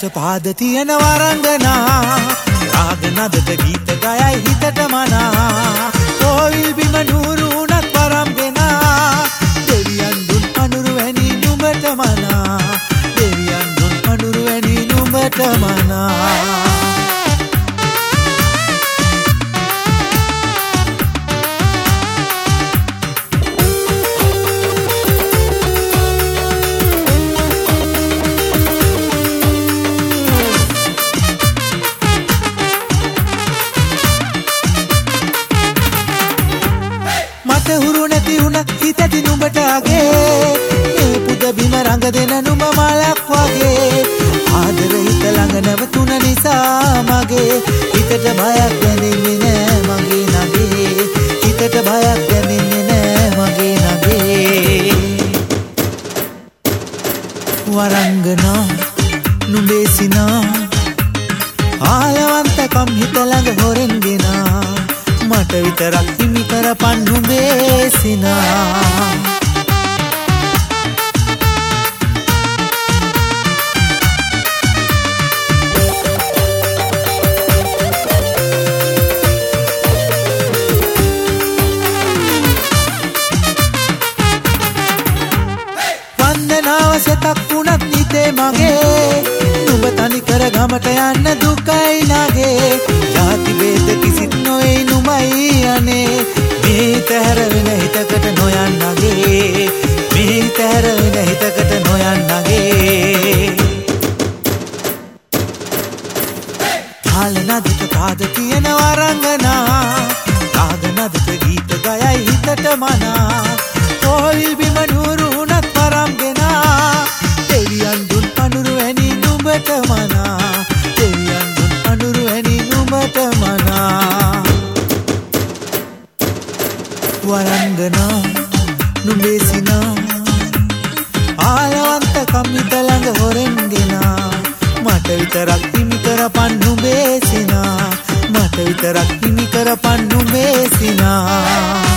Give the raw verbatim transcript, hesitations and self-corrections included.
නදට පාද තියෙන වරංගනා රාග නදට ගීත ගයයි හිතට මනා කොවිල් බිම නూరు උනත් වරම්ගෙනා දෙවියන් දුන් අනුරු වැනි නුඹට මනා දෙවියන් දුන් අනුරු වැනි නුඹට මනා මට හුරු නැති උන හිතති නුඹට අගේ මේ පුද බිම රඟ දෙන නුඹ මලක් වගේ ආදර හිත ළඟ නැවතුන නිසා මගේ හිතට බයක් දැනෙන්නේ නෑ මගේ නගේ හිතට බයක් දැනෙන්නේ නෑ මගේ නගේ වරංගනා නුඹේ සිනා ආලවන්තකම් හිත ළඟ හොරෙන් ගෙනා මට විතරක් හිමි කරපන් නුඹේ සිනා වන්දනාව සතක් වුණත් නිතේ මගේ නුඹ තනි කර ගමට යන්න දුකයි නගේ ජාති වේද කිසිත් නොයි නුඹයි අනේ මේ තැර වෙන හිතකට නොයන්නගේ මේ තැර වෙන හිතකට නොයන්නගේ තාල නදට පාද තියෙන වරංගනා රාග නදට ගීත ගයයි හිතට මනා කොවිල් බිම නూరు උනත් වරම්ගෙනා දෙවියන් දුන් අනුරු වැනි නුඹට මනා දෙවියන් දුන් අනුරු වැනි නුඹට මනා වරංගනා නුඹේ සිනා ආලවන්තකම් හිත ළඟ හොරෙන් ගෙනා මට විතරක් හිමි කරපන් නුඹේ සිනා මට විතරක් හිමි කරපන් නුඹේ සිනා